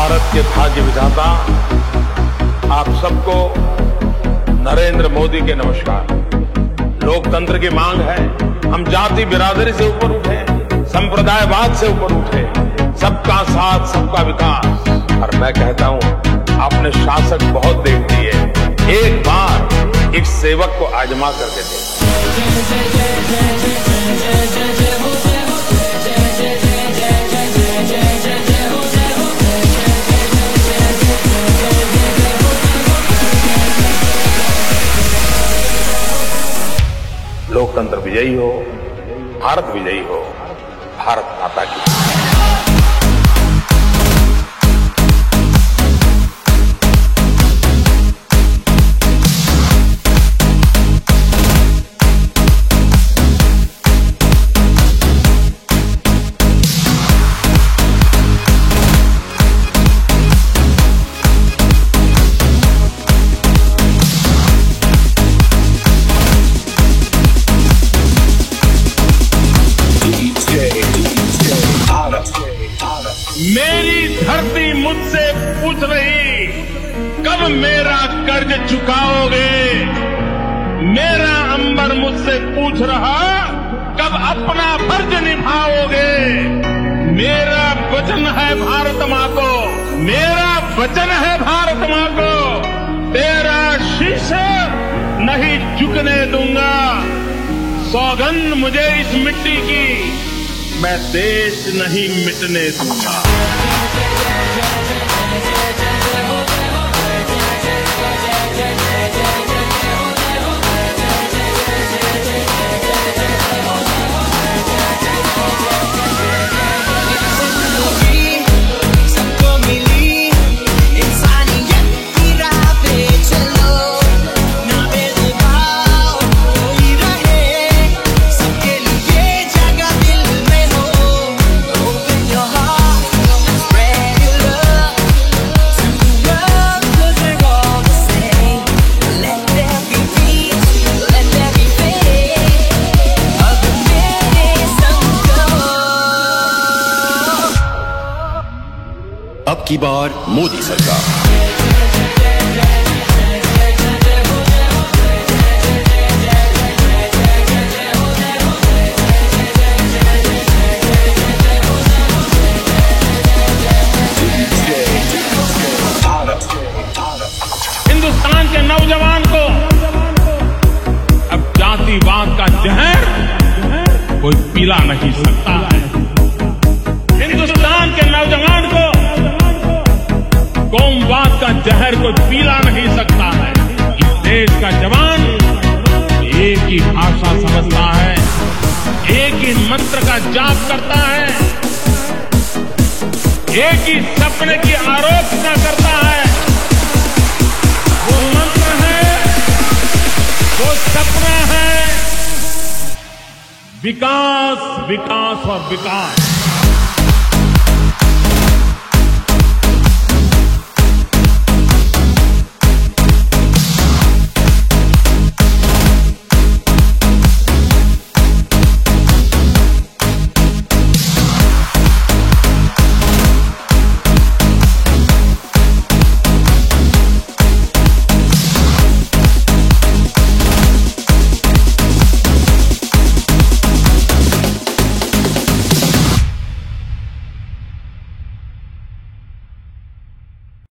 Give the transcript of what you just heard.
भारत के भाग्य विधाता आप सबको नरेंद्र मोदी के नमस्कार। लोकतंत्र की मांग है, हम जाति बिरादरी से ऊपर उठे, संप्रदायवाद से ऊपर उठे, सबका साथ सबका विकास। और मैं कहता हूं, आपने शासक बहुत देख लिए, एक बार एक सेवक को आजमा करके देखो। लोकतंत्र विजयी हो, भारत विजयी हो, भारत माता की। मेरी धरती मुझसे पूछ रही, कब मेरा कर्ज चुकाओगे। मेरा अंबर मुझसे पूछ रहा, कब अपना फर्ज निभाओगे। मेरा वचन है भारत माँ को, मेरा वचन है भारत माँ को, तेरा शीश नहीं झुकने दूंगा। सौगंध मुझे इस मिट्टी की, मैं देश नहीं मिटने दूंगा। अब की बार मोदी सरकार। हिंदुस्तान के नौजवान को अब जातिवाद का जहर कोई पिला नहीं सकता है। हिंदुस्तान के नौजवान को कौमवाद का जहर कोई पीला नहीं सकता है। इस देश का जवान एक ही भाषा समझता है, एक ही मंत्र का जाप करता है, एक ही सपने की आराधना करता है। वो मंत्र है, वो सपना है, विकास विकास और विकास।